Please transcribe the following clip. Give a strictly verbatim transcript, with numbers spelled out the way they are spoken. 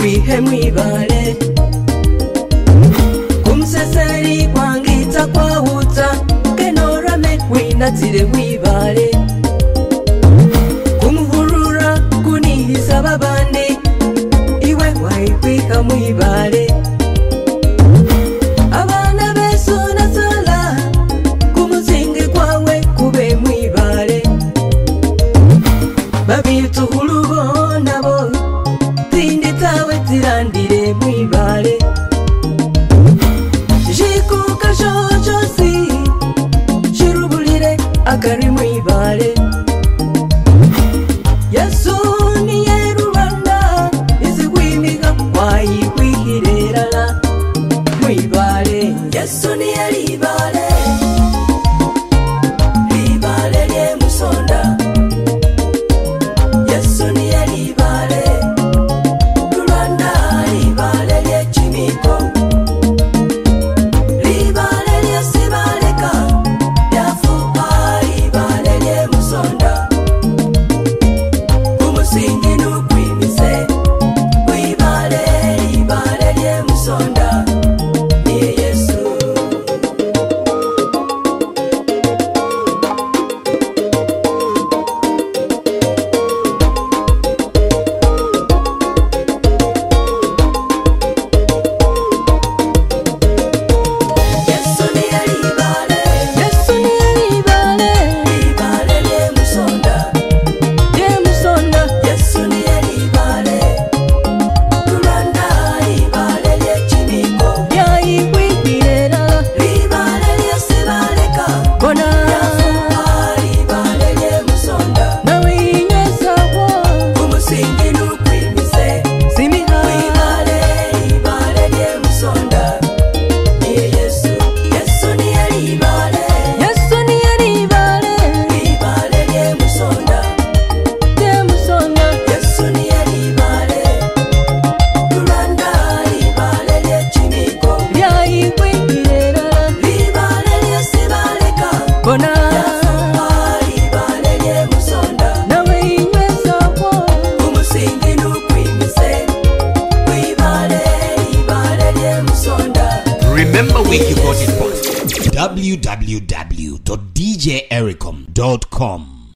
wihe mwibale kumseseri kwangita kwa uta kenorame winatire mwibale kumhurura kunihisa babandi iwe waikwiha mwibale abana beso na sala kumuzingi kwawe kube mwibale babitu hulubo nabo tindi tawe tirandire mwibale jikuka shochosi shurubulire akari mwibale Yesu ni yerubanda izigwimiga wayikwihirerana mwibale Yesu ni yeribale libale lye musonda Yesu ni yeribale lulanda libale lye chimiko libale lye sibaleka yafupa libale lye musonda kumusingi nukwimise mwibale libale lye musonda ni Yesu Yesu ni yeribale Yesu ni yeribale libale lye musonda lye musonda Yesu ni yeribale lulanda libale lye chimiko yayikwihirera libale lye sibaleka bona yafupa libale lye musonda nawe inyesawo kumusingi nukwimise simiha mwibale libale lye musonda ni Yesu Yesu ni yeribale Yesu ni yeribale libale lye musonda lye musonda Yesu ni yeribale lulanda libale lye chimiko yayikwihirera libale lye sibaleka bona yafupa libale lye musonda nawe inyesawo kumusingi nukwimise mwibale libale lye musonda. Remember where you got it from. w w w dot d j ericom dot com